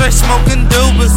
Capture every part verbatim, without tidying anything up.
X-ray smoking dubas.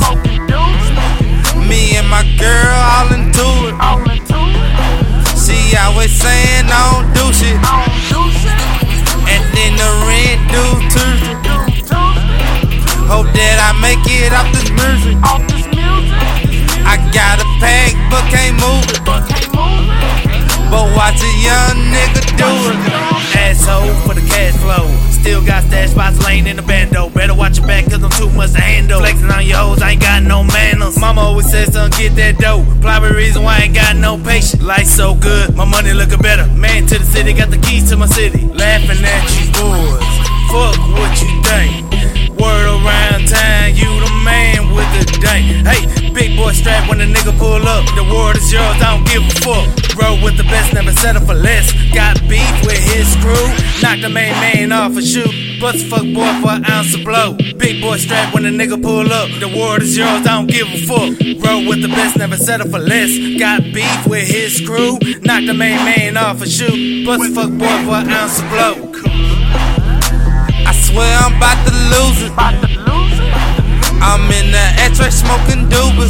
Me and my girl all into it. She always saying I don't do shit, and then the rent due Tuesday. Hope that I make it off this music. I got a pack but can't move it, but watch a young nigga do it. Asshole for the cash flow. Still got stash spots laying in the bando. Better watch your back cause I'm too much to handle. Flexing on your hoes, I ain't got no manners. Mama always says son, get that dough. Probably reason why I ain't got no patience. Life so good, my money looking better. Man to the city, got the keys to my city. Laughing at you boys, fuck what you think. Word around town, you the man with the dank. Hey, big boy strap when the nigga pull up. The world is yours, I don't give a fuck. Roll with the best, never settle for less. Got beef with his crew, knock the main man off a shoe. Bust a fuck boy for an ounce of blow. Big boy strap when the nigga pull up. The world is yours, I don't give a fuck. Roll with the best, never settle for less. Got beef with his crew, knock the main man off a shoe. Bust a fuck boy for an ounce of blow. I swear I'm about to lose it. I'm in the X-ray smoking dubas.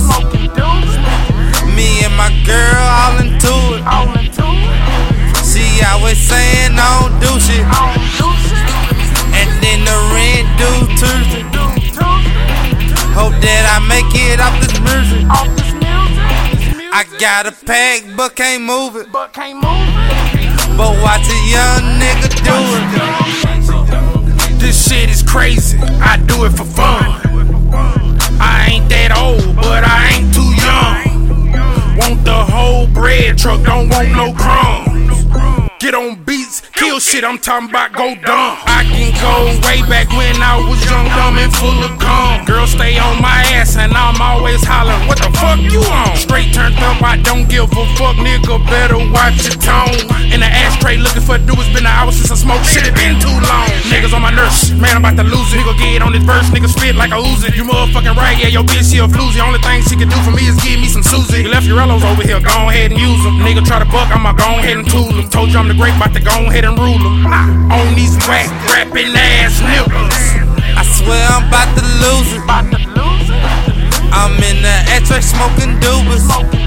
Me and my girl all into it. She always saying I don't do shit, and then the rent due Tuesday. Hope that I make it off this music. I got a pack but can't move it, but watch a young nigga do it. This shit is crazy, I do it for fun. I ain't that old, but I ain't too young. Want the whole bread truck, don't want no crumbs. Get on beats, kill shit, I'm talking about go dumb. I can go way back when I was young, dumb and full of cum. Girls stay on my ass and I'm always hollering, what the fuck you on? Straight turned up, I don't give a fuck, nigga, better watch your tone. In the ashtray looking for dudes, been an hour since I smoked, shit, it been too long. Niggas on my nerves, man, I'm about to lose it. Nigga get on this verse, nigga spit like a Uzi. You motherfucking right, yeah, your bitch, she a floozy. Only thing she can do for me is give me some Susie. You left your Rellos over here, go ahead and use them. Nigga try to buck, I'ma go ahead and tool them. Told you I'm the great, about to go ahead and rule them. On these whack, rapping ass niggas. I swear I'm about to lose it. I'm in the X-ray smoking dubas.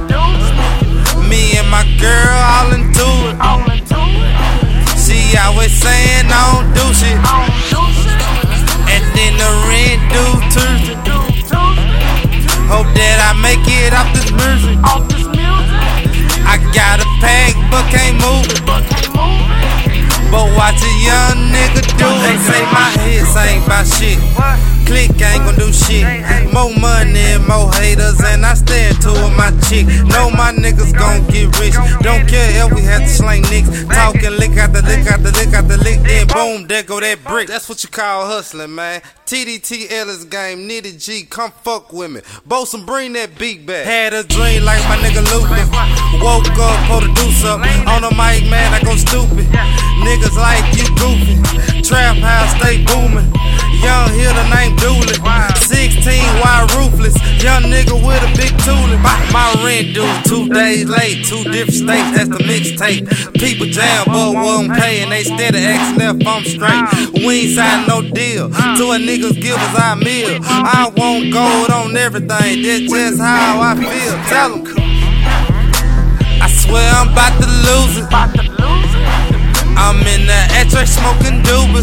Me and my girl all into it. She always saying I don't do shit, and then the rent due Tuesday. Hope that I make it off this music. I got a pack but can't move it, but watch a young nigga do it. They say my hits ain't about shit. Click ain't gon' do shit. More money and more haters, and I stand to it, my chick. Know my niggas gon' get rich. Don't care if we had to slang niggas. Talking lick out the lick out the lick out the lick, then boom, there go that brick. That's what you call hustling, man. T D T Ellis game, Nitty G, come fuck with me. Bosun, bring that beat back. Had a dream like my nigga Luther. Woke up, for to do something. On the mic, man, I go stupid. Niggas like you goofy. Trap house stay booming. Young hitter named Dooley. sixteen, wide roofless. Young nigga with a big toolie. My, my rent due two days late. Two different states, that's the mixtape. People jam, but won't pay, and they steady asking if I'm straight. We ain't signed no deal. To a niggas give us our meal. I want gold on everything. That's just how I feel. Tell them. I swear I'm about to lose it. I'm in the X-ray smoking dubas.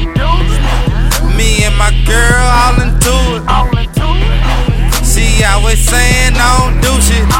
Me and my girl all into it. She always saying I don't do shit,